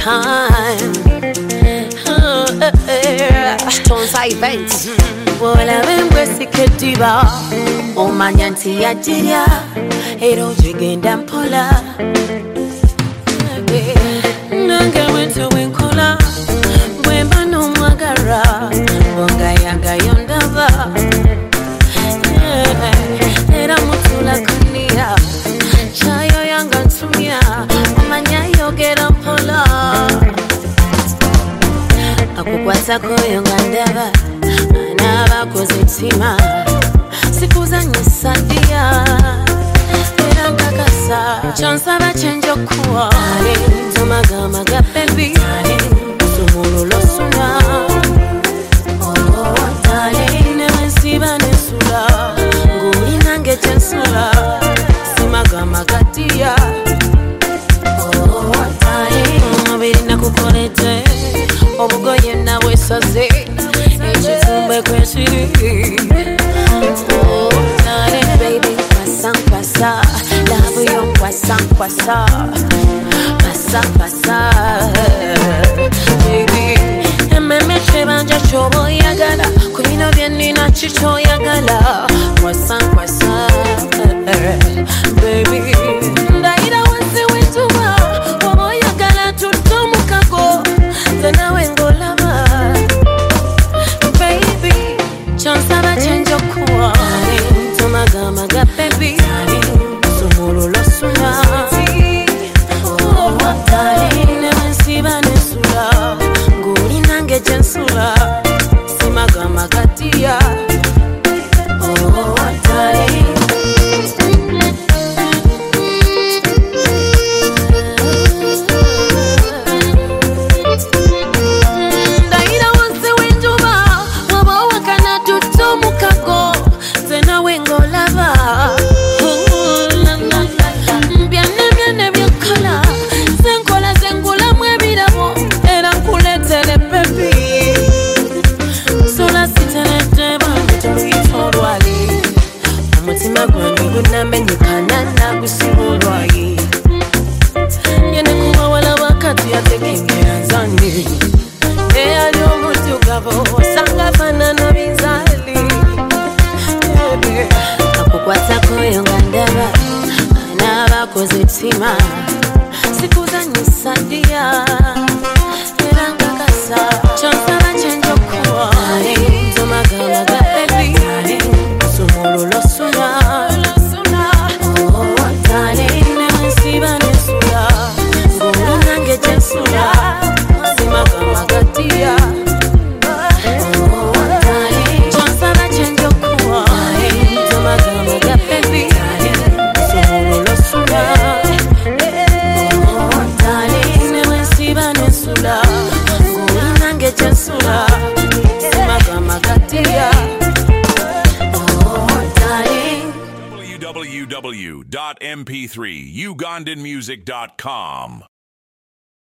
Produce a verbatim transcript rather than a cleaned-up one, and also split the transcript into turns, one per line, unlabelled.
time. Oh, uh, uh, Stones events. Wala wembwesi kediba omanyanti yajiria ero jigenda mpola nange wento wenkola bwemba nomwagara bonga yanga yondava era mutula kunia chayo yanga ntumia omanya yogera mpola akukwata koyo ngandava Kuzitima siku za nyisadia era kakasa chansa bachenjo kuwa tomaga maga baby sumulu losuna oh darling never see banesula nguri nange chensula simaga magatia oh darling mabiri nakukolete obugoye nawe saze Echizumbe kweshi Oh, darling, baby Pasa, pasa Love you, pasa, pasa Pasa, pasa Baby Ememe chebanja chobo yagala Kulino vieni na chicho yagala Pasa, pasa Baby Ndaida wansi wituwa Wabo yagala tutomu kako Zena wengo lava Chansaba chenjo kuwa Tomaga maga baby Sumulu losuna Oh darling Never siba nesula Nguri nange jensula Simaga magatia Oh darling Kuzitima siku za nyisadia eranga kasa chansa bachenjo kuwa tomaga maga baby sumulu losuna oh darling nemansiba nesula nguri nange jensula simaga magatia oh darling chansa bachenjo kuwa tomaga maga baby sumulu losuna
w w w dot m p three ugandan music dot com